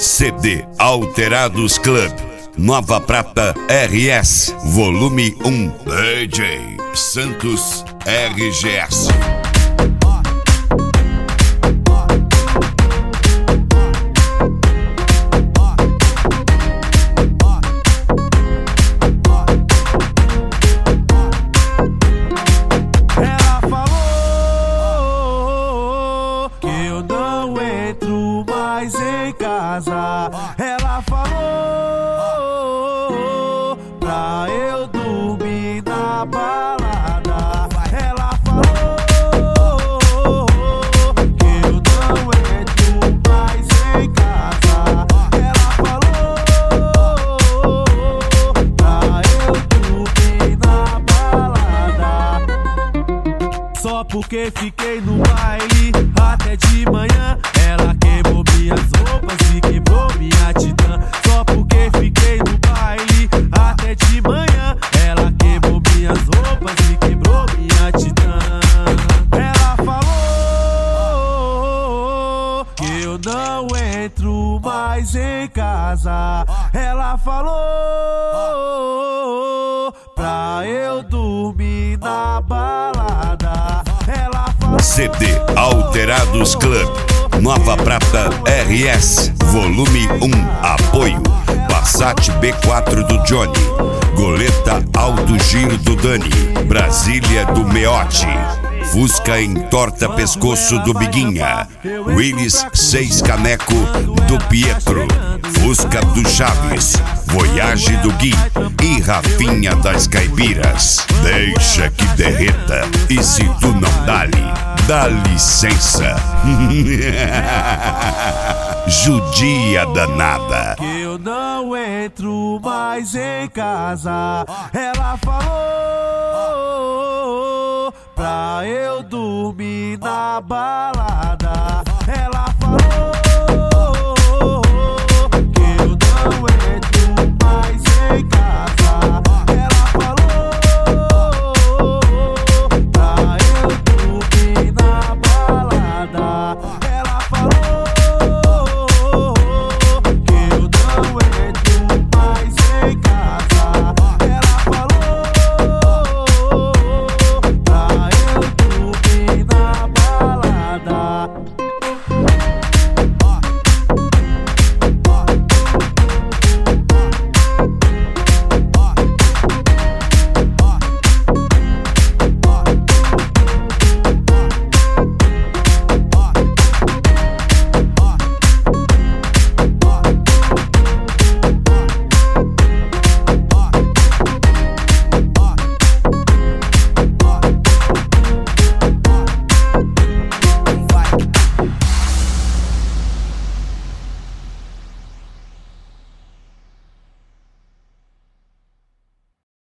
CD Alterados Club, Nova Prata RS, volume 1, DJ Santos RGS. Ela falou que eu não entro mais em casa. Ela falou pra eu dormir na balada. Ela falou que eu não entro mais em casa. Ela falou pra eu dormir na balada. Só porque fiquei no baile até de manhã. Ela queimou minhas roupas e quebrou minha titã. Só porque fiquei no baile até de manhã. Ela queimou minhas roupas e quebrou minha titã. Ela falou que eu não entro mais em casa. Ela falou pra eu dormir na balada. Ela falou CD Alterados Club, Nova Prata RS, volume 1, apoio Passat B4 do Johnny, Goleta Alto Giro do Dani, Brasília do Meote, Fusca Entorta Pescoço do Biguinha, Willis 6 Caneco do Pietro, Fusca do Chaves, Voyage do Gui e Rafinha das Caipiras. Deixa que derreta, e se tu não dá licença. Judia danada. que eu não entro mais em casa. Ela falou pra eu dormir na balada. Ela